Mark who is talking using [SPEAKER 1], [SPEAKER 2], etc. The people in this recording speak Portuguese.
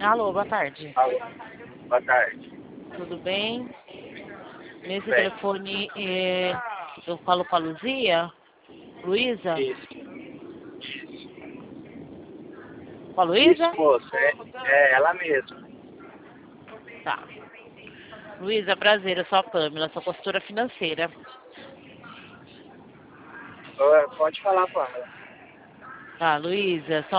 [SPEAKER 1] Alô, boa tarde.
[SPEAKER 2] Alô, boa tarde.
[SPEAKER 1] Tudo bem? Nesse
[SPEAKER 2] Bem,
[SPEAKER 1] telefone eu falo com a Luzia? Luísa?
[SPEAKER 2] isso.
[SPEAKER 1] Com a
[SPEAKER 2] Isso,
[SPEAKER 1] Luísa?
[SPEAKER 2] moça, é ela mesma.
[SPEAKER 1] Tá. Luísa, prazer, eu sou a Pamela, sou consultora financeira.
[SPEAKER 2] Pode falar, Pamela.
[SPEAKER 1] Tá, Luísa,